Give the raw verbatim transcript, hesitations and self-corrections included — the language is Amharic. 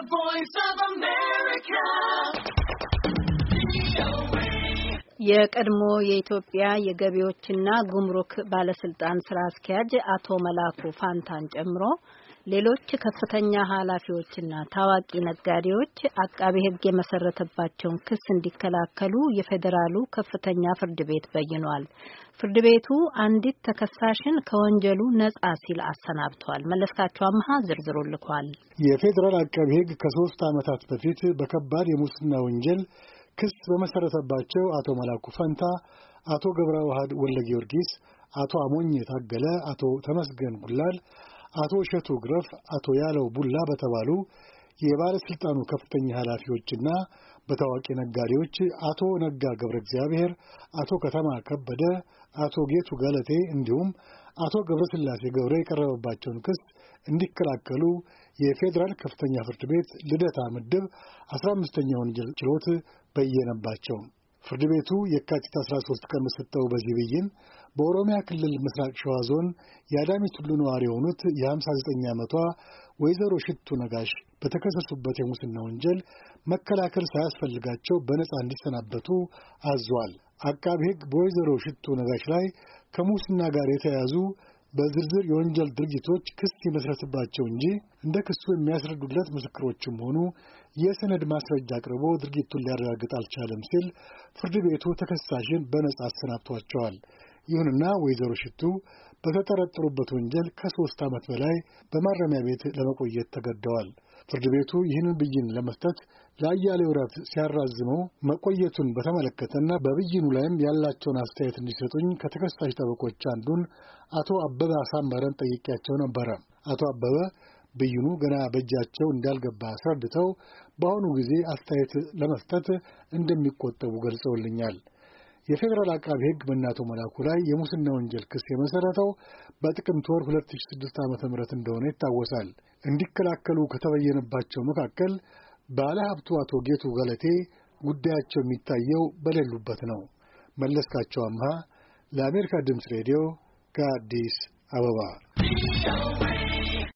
The Voice of America. የቀድሞ የኢትዮጵያ የገቢዎችና ጉምሩክ ባለስልጣን ስራ አስኪያጅ አቶ መላኩ ፋንታን ጨምሮ ሌሎች ከፍተኛ ኃላፊዎችና ታዋቂ ነጋዴዎች አቃቤ ሕግ የመሰረተባቸውን ክስ እንዲከላከሉ የፌዴራሉ ከፍተኛ ፍርድ ቤት በይኗል። ፍርድ ቤቱ አንዲት ተከሳሽን ከወንጀሉ ነጻ ሲል አሰናብቷል። መለስካቸው አምሃ ዝርዝሩ ልኳል። የፌዴራል አቃቤ ሕግ ከሶስት ዓመታት በፊት በከባድ የሙስና ወንጀል ክስ በመሰረተባቸው አቶ መላኩ ፋንታ፣ አቶ ገብረ ዋህድ ወልደ ጊዮርጊስ፣ አቶ አሞኝ ታገለ፣ አቶ ተመስገን ጉላል፣ አቶ እሸቱ ግረፍ፣ አቶ ያለው ቡላ በተባሉ የባለስልጣኑ ከፍተኛ ኃላፊዎችና በታዋቂ ነጋዴዎች አቶ ነጋ ገብረ እግዚአብሔር፣ አቶ ከተማ ከበደ፣ አቶ ጌቱ ገለቴ እንዲሁም አቶ ገብረ ስላሴ ገብረ የቀረበባቸውን ክስ እንዲከላከሉ የፌዴራል ከፍተኛ ፍርድ ቤት ልደታ ምድብ አስራ አምስተኛ ወንጀል ችሎት በየነባቸው። ፍርድ ቤቱ የካቲት አስራ ሶስት ቀን በሰጠው በዚህ ብይን በኦሮሚያ ክልል ምስራቅ ሸዋ ዞን የአዳሚ ቱሉ ነዋሪ የሆኑት የሃምሳ ዘጠኝ ዓመቷ ወይዘሮ ሽቱ ነጋሽ በተከሰሱበት የሙስና ወንጀል መከላከል ሳያስፈልጋቸው በነጻ እንዲሰናበቱ አዟል። አቃቤ ሕግ በወይዘሮ ሽቱ ነጋሽ ላይ ከሙስና ጋር የተያያዙ በዝርዝር የወንጀል ድርጊቶች ክስ ይመስረትባቸው እንጂ እንደ ክሱ የሚያስረዱለት ምስክሮችም ሆኑ የሰነድ ማስረጃ አቅርቦ ድርጊቱን ሊያረጋግጥ አልቻለም ሲል ፍርድ ቤቱ ተከሳሽን በነጻ አሰናብቷቸዋል። ይሁንና ወይዘሮ ሽቱ በተጠረጠሩበት ወንጀል ከሶስት ዓመት በላይ በማረሚያ ቤት ለመቆየት ተገደዋል። ፍርድ ቤቱ ይህንን ብይን ለመስጠት ለአያሌ ወራት ሲያራዝመው መቆየቱን በተመለከተና በብይኑ ላይም ያላቸውን አስተያየት እንዲሰጡኝ ከተከሳሽ ጠበቆች አንዱን አቶ አበበ አሳመረን ጠይቄያቸው ነበረ። አቶ አበበ ብይኑ ገና በእጃቸው እንዳልገባ አስረድተው በአሁኑ ጊዜ አስተያየት ለመስጠት እንደሚቆጠቡ ገልጸውልኛል። የፌዴራል አቃቤ ሕግ በእነ አቶ መላኩ ላይ የሙስና ወንጀል ክስ የመሰረተው በጥቅምት ወር ሁለት ሺህ ስድስት ዓመተ ምህረት እንደሆነ ይታወሳል። እንዲከላከሉ ከተበየነባቸው መካከል ባለ ሀብቱ አቶ ጌቱ ገለቴ ጉዳያቸው የሚታየው በሌሉበት ነው። መለስካቸው አምሃ ለአሜሪካ ድምፅ ሬዲዮ ከአዲስ አበባ